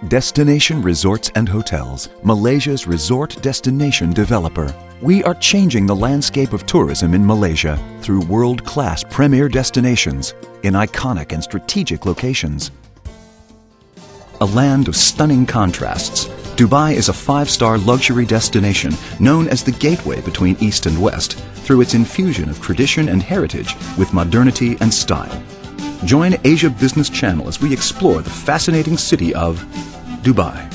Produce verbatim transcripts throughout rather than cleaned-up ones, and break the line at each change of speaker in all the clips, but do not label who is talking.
Destination Resorts and Hotels, Malaysia's resort destination developer. We are changing the landscape of tourism in Malaysia through world-class premier destinations in iconic and strategic locations. A land of stunning contrasts, Dubai is a five-star luxury destination known as the gateway between East and West through its infusion of tradition and heritage with modernity and style. Join Asia Business Channel as we explore the fascinating city of Dubai.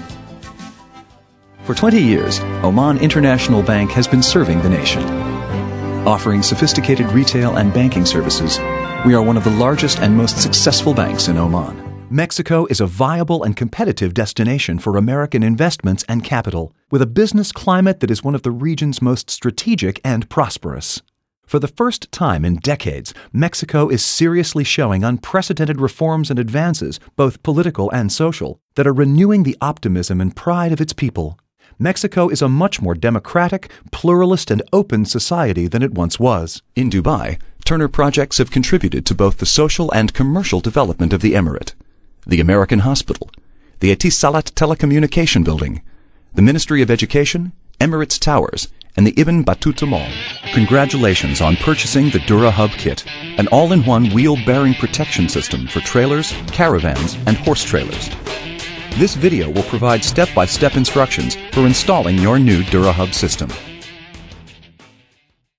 For twenty years, Oman International Bank has been serving the nation. Offering sophisticated retail and banking services, we are one of the largest and most successful banks in Oman. Mexico is a viable and competitive destination for American investments and capital, with a business climate that is one of the region's most strategic and prosperous. For the first time in decades, Mexico is seriously showing unprecedented reforms and advances, both political and social, that are renewing the optimism and pride of its people. Mexico is a much more democratic, pluralist, and open society than it once was. In Dubai, Turner projects have contributed to both the social and commercial development of the emirate. The American Hospital, the Etisalat Telecommunication Building, the Ministry of Education, Emirates Towers, and the Ibn Battuta Mall. Congratulations on purchasing the DuraHub Kit, an all-in-one wheel-bearing protection system for trailers, caravans, and horse trailers. This video will provide step-by-step instructions for installing your new DuraHub system.